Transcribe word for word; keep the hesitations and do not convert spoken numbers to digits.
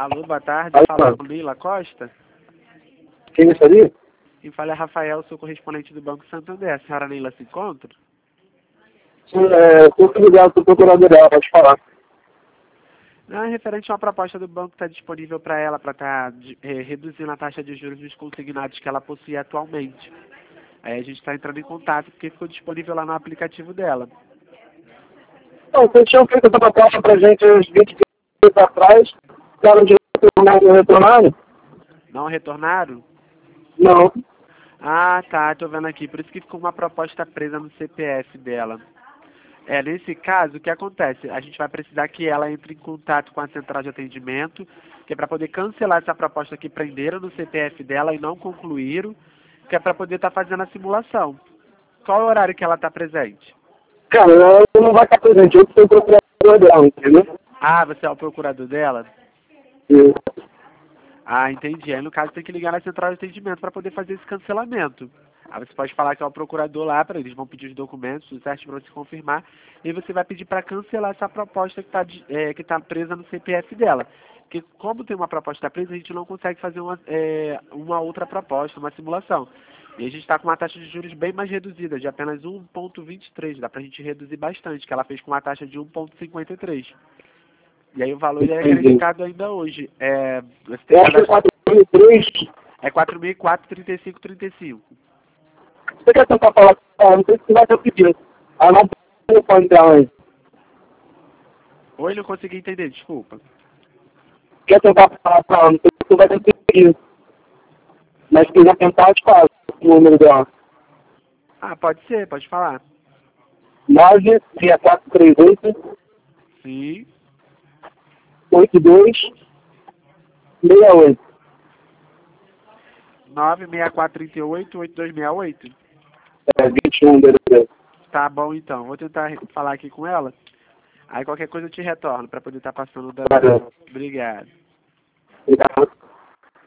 Alô, boa tarde. Alô. Fala com Lila Costa. Quem gostaria? Quem fala é Rafael, sou correspondente do Banco Santander. A senhora Leila se encontra? Sim, é, estou ligado para o procurador dela, pode falar. Não, é referente a uma proposta do banco que está disponível para ela, para estar é, reduzindo a taxa de juros dos consignados que ela possui atualmente. Aí a gente está entrando em contato porque ficou disponível lá no aplicativo dela. Não, vocês tinham feito essa proposta para a gente uns vinte dias atrás, deram de retornado? Não retornaram? Não. Ah, tá, tô vendo aqui. Por isso que ficou uma proposta presa no C P F dela. É, nesse caso, o que acontece? A gente vai precisar que ela entre em contato com a central de atendimento, que é para poder cancelar essa proposta que prenderam no C P F dela e não concluíram, que é para poder estar fazendo a simulação. Qual é o horário que ela está presente? Cara, ela não vai estar presente, eu que sou o procurador dela, entendeu? Ah, você é o procurador dela? E, Ah, entendi. Aí, no caso, tem que ligar na central de atendimento para poder fazer esse cancelamento. Aí você pode falar que é o procurador lá, para eles vão pedir os documentos, tudo certo, para você confirmar. E você vai pedir para cancelar essa proposta que está é, que tá presa no C P F dela. Porque como tem uma proposta presa, a gente não consegue fazer uma, é, uma outra proposta, uma simulação. E a gente está com uma taxa de juros bem mais reduzida, de apenas um vírgula vinte e três. Dá para a gente reduzir bastante, que ela fez com uma taxa de um vírgula cinquenta e três. E aí o valor ele é acreditado ainda hoje. É, você tem eu acho que é cadastro... quatro mil e três. é quatro mil e quatro, trinta e cinco, trinta e cinco. Você quer tentar falar com ela? Não sei se vai ter pedido. Ela não tem o telefone dela aí. Oi, não consegui entender, desculpa. Quer tentar falar com ela? Não sei se vai ter pedido. Mas se quiser tentar, te falo o número dela. Ah, pode ser, pode falar. nove seis quatro três oito Sim. oito dois seis oito. nove seis quatro três oito, oito dois seis oito. É vinte e um dele. Tá bom, então. Vou tentar falar aqui com ela. Aí qualquer coisa eu te retorno para poder estar passando da... Valeu. Obrigado.